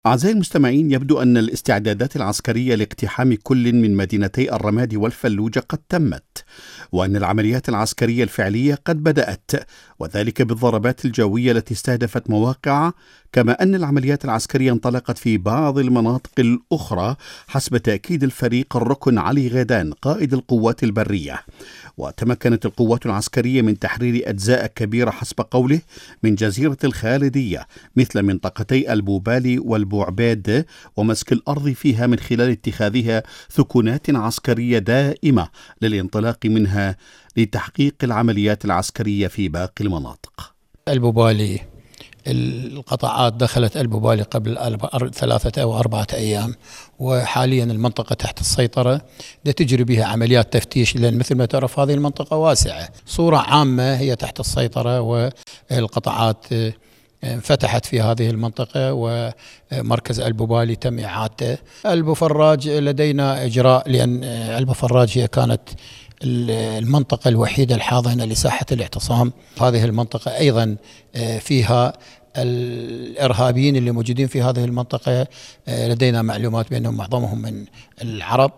أعزائي المستمعين، يبدو أن الاستعدادات العسكرية لاقتحام كل من مدينتي الرمادي والفلوجة قد تمت، وأن العمليات العسكرية الفعلية قد بدأت، وذلك بالضربات الجوية التي استهدفت مواقع، كما أن العمليات العسكرية انطلقت في بعض المناطق الأخرى حسب تأكيد الفريق الركن علي غيدان قائد القوات البرية. وتمكنت القوات العسكرية من تحرير أجزاء كبيرة حسب قوله من جزيرة الخالدية، مثل منطقتي البوبالي والبوعبيد، ومسك الأرض فيها من خلال اتخاذها ثكنات عسكرية دائمة للانطلاق منها لتحقيق العمليات العسكرية في باقي المناطق. البوبالي، القطاعات دخلت البوبالي قبل 3 أو 4 أيام، وحاليا المنطقة تحت السيطرة تجري بها عمليات تفتيش، لأن مثل ما تعرف هذه المنطقة واسعة. صورة عامة هي تحت السيطرة، والقطاعات فتحت في هذه المنطقة، ومركز البوبالي تم إعادته. البوفراج لدينا إجراء، لأن البوفراج هي كانت المنطقة الوحيدة الحاضنة لساحة الاعتصام. هذه المنطقة أيضا فيها الإرهابيين اللي موجودين في هذه المنطقة، لدينا معلومات بأنهم معظمهم من العرب،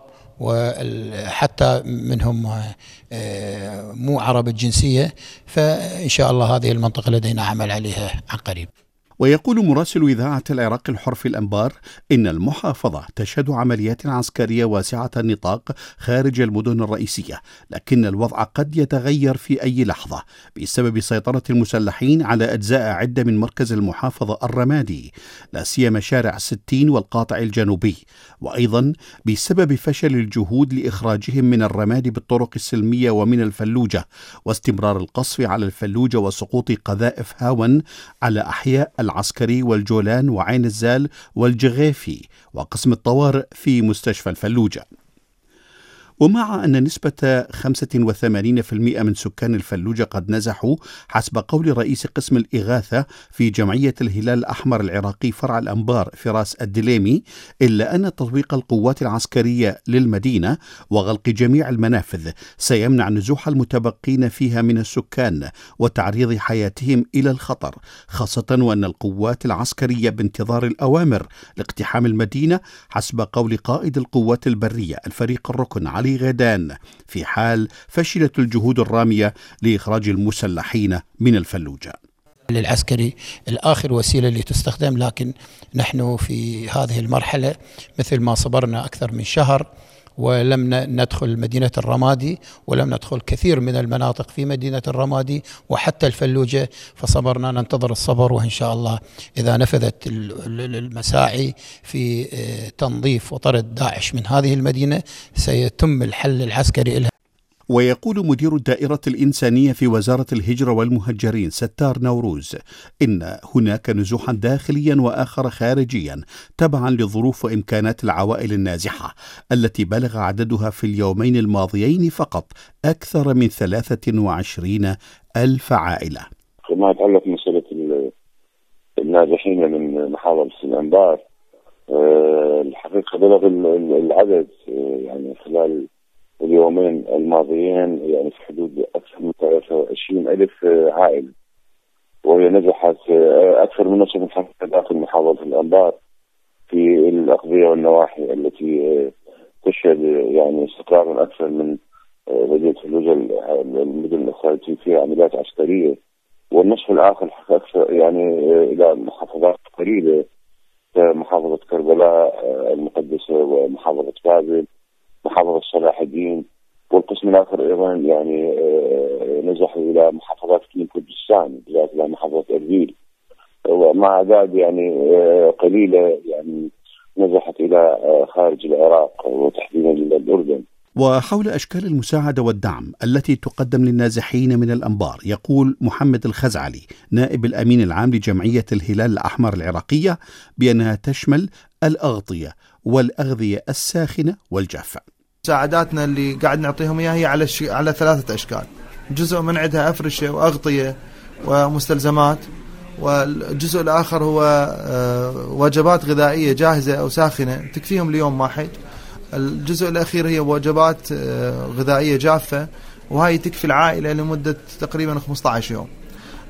وحتى منهم مو عرب الجنسية، فإن شاء الله هذه المنطقة لدينا عمل عليها عن قريب. ويقول مراسل إذاعة العراق الحر في الأنبار إن المحافظة تشهد عمليات عسكرية واسعة النطاق خارج المدن الرئيسية، لكن الوضع قد يتغير في أي لحظة بسبب سيطرة المسلحين على أجزاء عدة من مركز المحافظة الرمادي، لا سيما شارع 60 والقاطع الجنوبي، وأيضا بسبب فشل الجهود لإخراجهم من الرمادي بالطرق السلمية ومن الفلوجة، واستمرار القصف على الفلوجة وسقوط قذائف هاون على أحياء العسكري والجولان وعين الزال والجغيفي وقسم الطوارئ في مستشفى الفلوجة. ومع أن نسبة 85% من سكان الفلوجة قد نزحوا حسب قول رئيس قسم الإغاثة في جمعية الهلال الأحمر العراقي فرع الأنبار فراس الدليمي، إلا أن تطبيق القوات العسكرية للمدينة وغلق جميع المنافذ سيمنع نزوح المتبقين فيها من السكان وتعريض حياتهم إلى الخطر، خاصة وأن القوات العسكرية بانتظار الأوامر لاقتحام المدينة حسب قول قائد القوات البرية الفريق الركن علي غيدان، في حال فشلت الجهود الرامية لإخراج المسلحين من الفلوجة. للعسكري الآخر وسيلة اللي تستخدم، لكن نحن في هذه المرحلة مثل ما صبرنا أكثر من شهر ولم ندخل مدينة الرمادي، ولم ندخل كثير من المناطق في مدينة الرمادي وحتى الفلوجة، فصبرنا ننتظر الصبر، وإن شاء الله إذا نفذت المساعي في تنظيف وطرد داعش من هذه المدينة سيتم الحل العسكري لها. ويقول مدير الدائرة الإنسانية في وزارة الهجرة والمهجرين ستار نوروز إن هناك نزوحا داخليا وآخر خارجيا تبعا لظروف وإمكانات العوائل النازحة التي بلغ عددها في اليومين الماضيين فقط أكثر من 23,000 عائلة. ما يتعلق مسألة النازحين من محافظة الأنبار، الحقيقة بلغ العدد يعني خلال اليومين الماضيين يعني في حدود أكثر من 23,000 عائلة، وهي نزحت أكثر من نصف محافظة داخل محافظة الأنبار في الأقضية والنواحي التي تشهد يعني استقرار أكثر من مدينة فلوجة المدن التي فيها عمليات عسكرية، والنصف الآخر أكثر يعني إلى محافظات قريبة كمحافظة كربلاء المقدسة ومحافظة بابل محافظة صلاح الدين، والقسم الآخر أيضا يعني نزحوا إلى محافظات كليم كردستان بالذات إلى محافظة أربيل، ومع أعداد يعني قليلة يعني نزحت إلى خارج العراق وتحديدا الأردن. وحول أشكال المساعدة والدعم التي تقدم للنازحين من الأنبار، يقول محمد الخزعلي نائب الأمين العام لجمعية الهلال الأحمر العراقية بأنها تشمل الأغطية والأغذية الساخنة والجافة. مساعداتنا اللي قاعد نعطيهم إياها هي على 3 أشكال، جزء من عندها أفرشة وأغطية ومستلزمات، والجزء الآخر هو وجبات غذائية جاهزة أو ساخنة تكفيهم ليوم واحد، الجزء الأخير هي وجبات غذائية جافة وهي تكفي العائلة لمدة تقريبا 15 يوم.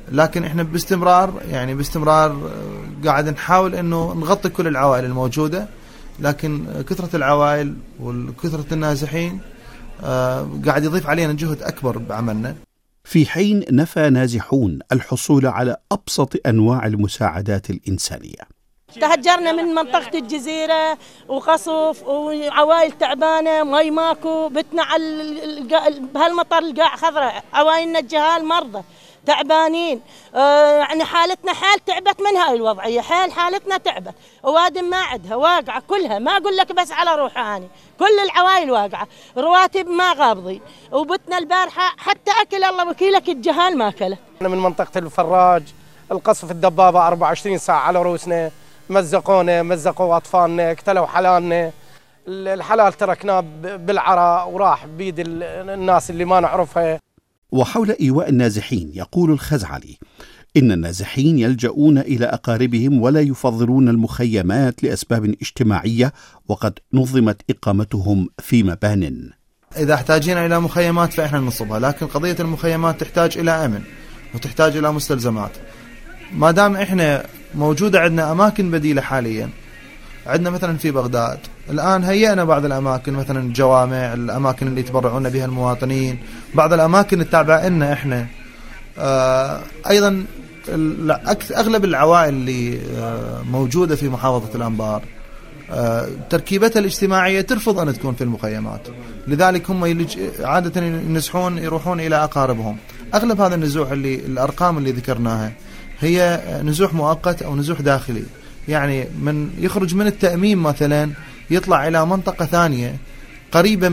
لكن احنا باستمرار قاعد نحاول انه نغطي كل العوائل الموجودة، لكن كثرة العوائل وكثرة النازحين قاعد يضيف علينا جهد أكبر بعملنا. في حين نفى نازحون الحصول على أبسط أنواع المساعدات الإنسانية. تهجرنا من منطقة الجزيرة وقصف وعوائل تعبانة، مي ماكو، بتنا على بهالمطر القاع خضراء، عوائلنا الجهال مرضى تعبانين. يعني حالتنا حال تعبت من هاي الوضعية، حالتنا تعبت، وادم ما عندها واقعة كلها، ما أقول لك بس على روحها أنا، كل العوائل واقعة، رواتب ما قابضين، وبتنا البارحة حتى أكل الله وكيلك الجهال ما أكله. أنا من منطقة الفراج، القصف الدبابة 24 ساعة على روسنا، مزقوا أطفالنا، اقتلوا حلالنا، الحلال تركناه بالعراء وراح بيد الناس اللي ما نعرفها. وحول إيواء النازحين يقول الخزعلي إن النازحين يلجؤون إلى أقاربهم ولا يفضلون المخيمات لأسباب اجتماعية، وقد نظمت إقامتهم في مبان. إذا احتاجين إلى مخيمات فإحنا ننصبها، لكن قضية المخيمات تحتاج إلى أمن وتحتاج إلى مستلزمات. ما دام إحنا موجودة عندنا أماكن بديلة حاليا، عندنا مثلا في بغداد الآن هيئنا بعض الأماكن، مثلا الجوامع، الأماكن اللي يتبرعون بها المواطنين، بعض الأماكن التابعة لنا إحنا. أيضا أغلب العوائل اللي موجودة في محافظة الأنبار تركيبتها الاجتماعية ترفض أن تكون في المخيمات، لذلك هم عادة ينزحون يروحون إلى أقاربهم. أغلب هذا النزوح اللي الأرقام اللي ذكرناها هي نزوح مؤقت أو نزوح داخلي، يعني من يخرج من التأميم مثلا يطلع إلى منطقة ثانية قريبة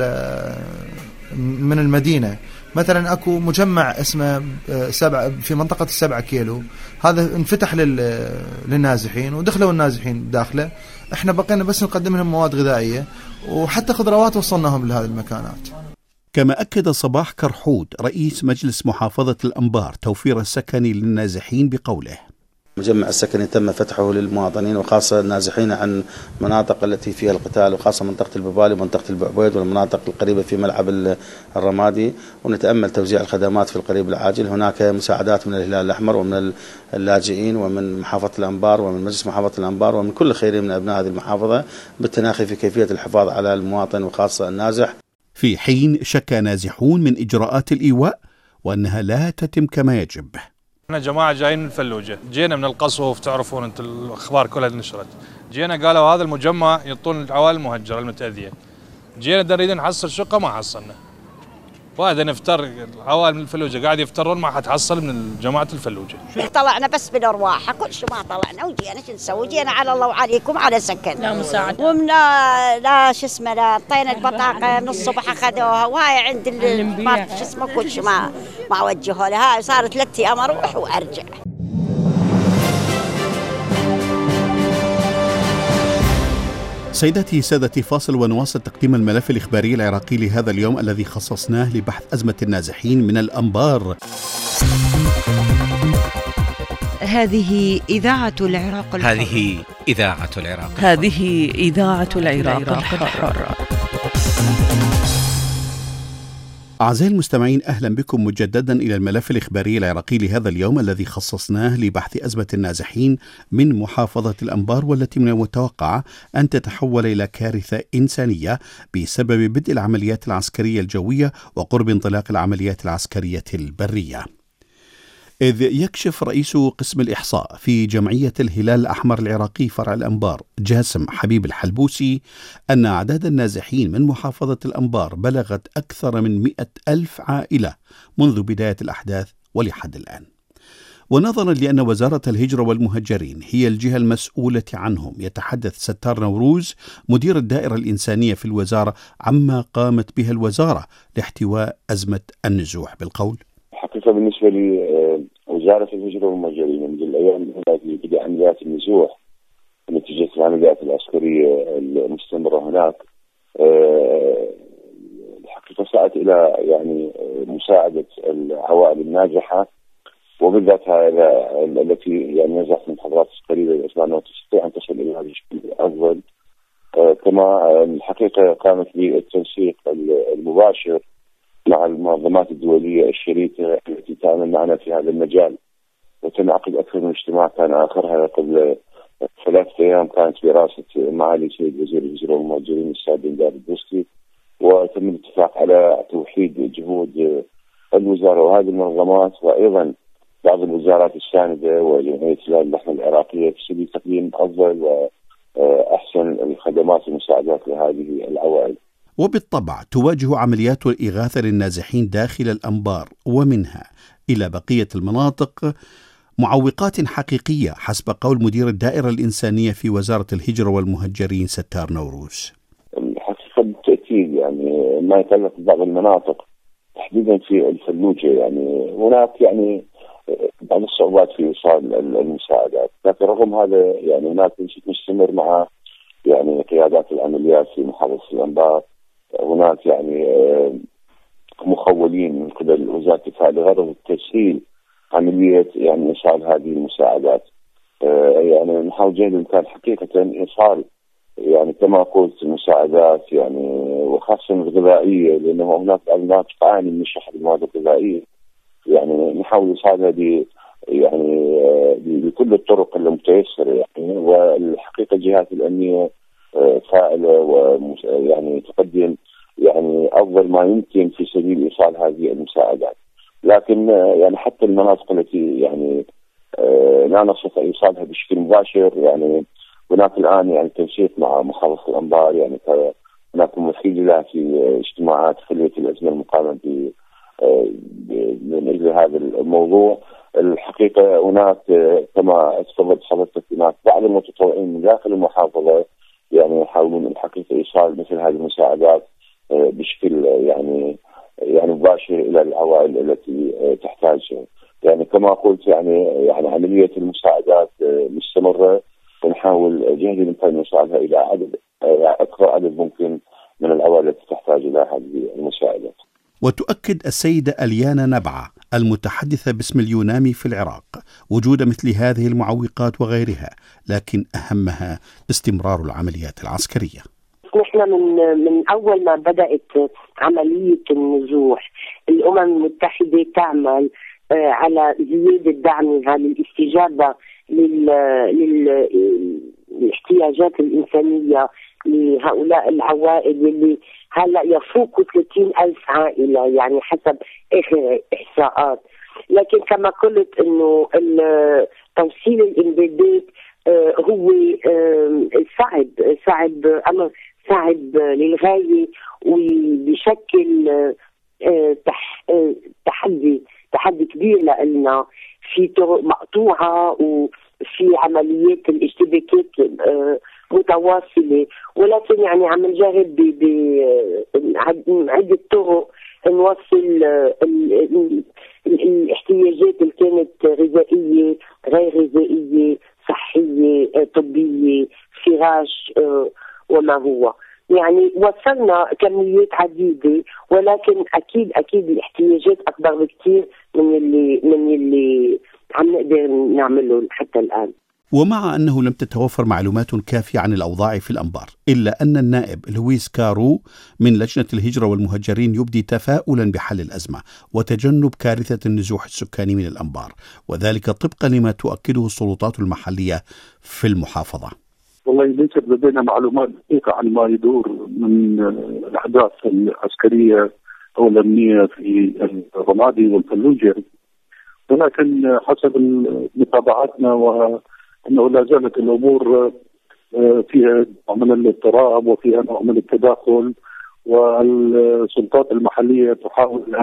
من المدينة. مثلا أكو مجمع اسمه في منطقة 7 كيلو، هذا انفتح للنازحين ودخلوا النازحين داخله، احنا بقينا بس نقدم لهم مواد غذائية وحتى خضروات وصلناهم لهذه المكانات. كما أكد صباح كرحود رئيس مجلس محافظة الأنبار توفير السكن للنازحين بقوله: مجمع السكني تم فتحه للمواطنين وخاصة النازحين عن مناطق التي فيها القتال، وخاصة منطقة الببالي ومنطقة البعبيد والمناطق القريبة في ملعب الرمادي، ونتأمل توزيع الخدمات في القريب العاجل. هناك مساعدات من الهلال الأحمر ومن اللاجئين ومن محافظة الأنبار ومن مجلس محافظة الأنبار ومن كل خير من أبناء هذه المحافظة بالتناخي في كيفية الحفاظ على المواطن وخاصة النازح. في حين شكى نازحون من إجراءات الإيواء وأنها لا تتم كما يجب. احنا جماعه جايين من الفلوجه، جينا من القصف، تعرفون انت الاخبار كلها نشرت، جينا قالوا هذا المجمع يعطون العوائل المهجره المتاذيه، جينا نريد نحصل شقه ما حصلنا، وهذا نفتر العوائل من الفلوجه قاعد يفترون ما حتحصل من جماعه الفلوجه. طلعنا بس بالارواح، كل شيء ما طلعنا وجينا شو نسوي؟ جينا على الله وعليكم على سكن، لا مساعده، ومن لا شو اسمه، لا اعطينا البطاقه من الصبح اخذوها، وهاي عند ما شو اسمه كل شيء ما وجهوا لها، صارت 3 أيام اروح وارجع. سيداتي سادتي، فاصل ونواصل تقديم الملف الإخباري العراقي لهذا اليوم الذي خصصناه لبحث أزمة النازحين من الأنبار. هذه إذاعة العراق الحر. هذه إذاعة العراق. هذه إذاعة العراق الحر. أعزائي المستمعين، أهلا بكم مجددا إلى الملف الإخباري العراقي لهذا اليوم الذي خصصناه لبحث أزمة النازحين من محافظة الأنبار، والتي من المتوقع أن تتحول إلى كارثة إنسانية بسبب بدء العمليات العسكرية الجوية وقرب انطلاق العمليات العسكرية البرية. إذ يكشف رئيس قسم الإحصاء في جمعية الهلال الأحمر العراقي فرع الأنبار جاسم حبيب الحلبوسي أن أعداد النازحين من محافظة الأنبار بلغت أكثر من 100,000 عائلة منذ بداية الأحداث ولحد الآن. ونظرا لأن وزارة الهجرة والمهجرين هي الجهة المسؤولة عنهم، يتحدث ستار نوروز مدير الدائرة الإنسانية في الوزارة عما قامت بها الوزارة لاحتواء أزمة النزوح بالقول: حقيقة بالنسبة لي وزارة الهجرة والمهجرين منذ الأيام التي بدأ عمليات النزوح نتيجة العمليات العسكرية المستمرة هناك، الحقيقة سعت إلى يعني مساعدة العوائل الناجحة، وبالذات التي يعني نزحت من محافظات قريبة الإسلام وتستطيع أن تصل إلى هذا الشكل الأفضل. كما الحقيقة قامت بالتنسيق المباشر مع المنظمات الدولية الشريكة التي تعمل معنا في هذا المجال وتنعقد أكثر من اجتماع. كان آخرها قبل 3 أيام كانت برئاسة معالي سيد وزير الهجرة والمهاجرين السيد بندار البوسكي، وتم الاتفاق على توحيد جهود الوزارة وهذه المنظمات وأيضا بعض الوزارات الساندة وجمعية الهلال الأحمر العراقية في سبيل تقديم أفضل وأحسن الخدمات والمساعدات لهذه العوائل. وبالطبع تواجه عمليات الإغاثة للنازحين داخل الأنبار ومنها إلى بقية المناطق معوقات حقيقية حسب قول مدير الدائرة الإنسانية في وزارة الهجرة والمهجرين ستار نوروز. الحقيقة بالتأكيد يعني ما يتعلق ببعض المناطق تحديدا في الفلوجة، يعني هناك يعني بعض الصعوبات في إيصال المساعدات، لكن رغم هذا يعني هناك تنسيق مستمر مع يعني قيادات العمليات في محافظة الأنبار. هناك يعني مخولين من قبل وزارة الدفاع لغرض تسهيل عملية يعني إيصال هذه المساعدات. يعني نحاول جهد الإمكان حقيقة إيصال يعني كما قلت المساعدات يعني وخاصة الغذائية، لأنه هناك أناس تعاني من الشح بالمواد الغذائية، يعني نحاول إيصالها يعني بكل الطرق المتيسرة يعني. والحقيقة الجهات الأمنية فاعلة ويعني تقدم يعني أفضل ما يمكن في سبيل إيصال هذه المساعدات، لكن يعني حتى المناطق التي يعني لا نستطيع إيصالها بشكل مباشر يعني هناك الآن يعني تنسيق مع محافظة الأنبار، يعني هناك ممثلين لها في اجتماعات خلية الأزمة المقامة من أجل هذا الموضوع. الحقيقة هناك كما تفضلت حضرتك هناك بعض المتطوعين من داخل المحافظة يعني يحاولون الحقيقة إيصال مثل هذه المساعدات بشكل يعني مباشر إلى العوائل التي تحتاجها. يعني كما قلت يعني عملية المساعدات مستمرة، ونحاول جهد الإمكان نوصلها إلى أكثر عدد ممكن من العوائل التي تحتاج إلى هذه المساعدات. وتؤكد السيدة أليانا نبعة المتحدثة باسم اليونامي في العراق وجود مثل هذه المعوقات وغيرها، لكن أهمها استمرار العمليات العسكرية. نحن من أول ما بدأت عملية النزوح الأمم المتحدة تعمل على زيادة دعمها للاستجابة للاحتياجات الإنسانية لهؤلاء العوائل اللي هلا يفوقوا 30,000 عائلة يعني حسب آخر إحصاءات. لكن كما قلت إنه توصيل الإمدادات هو أمر صعب للغاية، وبشكل تحدي كبير لنا في طرق مقطوعة وفي عمليات الاشتباكات متواصلة، ولكن يعني عم نجرب بعدة طرق نوصل الاحتياجات اللي كانت غذائية غير غذائية صحية طبية فراش وما هو. يعني وصلنا كميات عديدة، ولكن أكيد الاحتياجات أكبر بكثير من اللي عم نقدر نعمله حتى الآن. ومع أنه لم تتوفر معلومات كافية عن الأوضاع في الأنبار، إلا أن النائب لويس كارو من لجنة الهجرة والمهجرين يبدي تفاؤلا بحل الأزمة وتجنب كارثة النزوح السكاني من الأنبار، وذلك طبقا لما تؤكده السلطات المحلية في المحافظة. والله ليست لدينا معلومات دقيقة عن ما يدور من الأحداث العسكرية أو الأمنية في الرمادي والفلوجة، ولكن حسب متابعتنا وأنه لا زالت الأمور فيها نوع من الاضطراب وفيها نوع من التداخل، والسلطات المحلية تحاول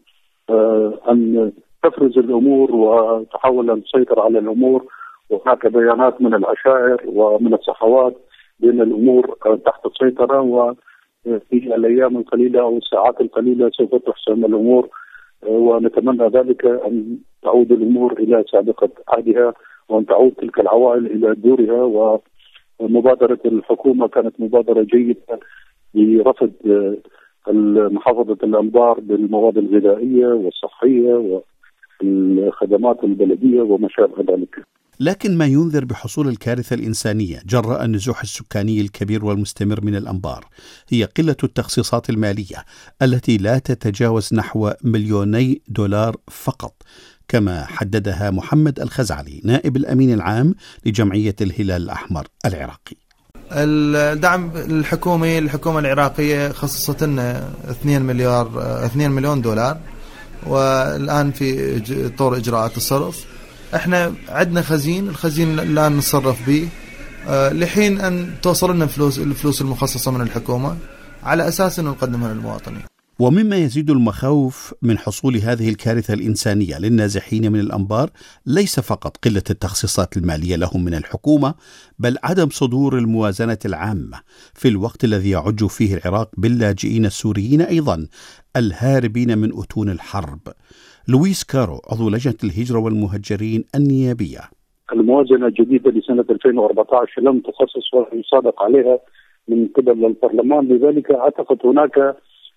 أن تفرز الأمور وتحاول أن تسيطر على الأمور. وهناك بيانات من العشائر ومن الصحوات بأن الأمور تحت السيطرة، وفي الأيام القليلة أو الساعات القليلة سوف تحسم الأمور، ونتمنى ذلك أن تعود الأمور إلى سابقة عهدها وأن تعود تلك العوائل إلى دورها. ومبادرة الحكومة كانت مبادرة جيدة برفض محافظة الأنبار بالمواد الغذائية والصحية والخدمات البلدية وما شابه ذلك. لكن ما ينذر بحصول الكارثة الإنسانية جراء النزوح السكاني الكبير والمستمر من الأنبار هي قلة التخصيصات المالية التي لا تتجاوز نحو $2 مليون فقط، كما حددها محمد الخزعلي نائب الأمين العام لجمعية الهلال الأحمر العراقي. الدعم الحكومي، الحكومة العراقية خصصت لنا 2 مليون دولار، والآن في طور إجراءات الصرف. احنا عندنا الخزين الآن نتصرف به لحين أن توصل لنا الفلوس المخصصة من الحكومة على أساس أن نقدمها للمواطنين. ومما يزيد المخاوف من حصول هذه الكارثة الإنسانية للنازحين من الأنبار ليس فقط قلة التخصيصات المالية لهم من الحكومة، بل عدم صدور الموازنة العامة في الوقت الذي يعج فيه العراق باللاجئين السوريين أيضا الهاربين من أتون الحرب. لويس كارو عضو لجنة الهجرة والمهجرين النيابية: الموازنة الجديدة لسنة 2014 لم تخصص ولا يصادق عليها من قبل البرلمان، لذلك أعتقد هناك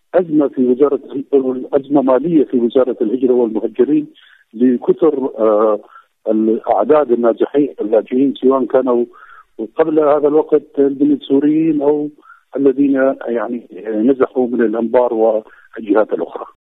أزمة مالية في وزارة الهجرة والمهجرين لكثر الأعداد النازحين اللاجئين، سواء كانوا قبل هذا الوقت من السوريين أو الذين يعني نزحوا من الأنبار والجهات الأخرى.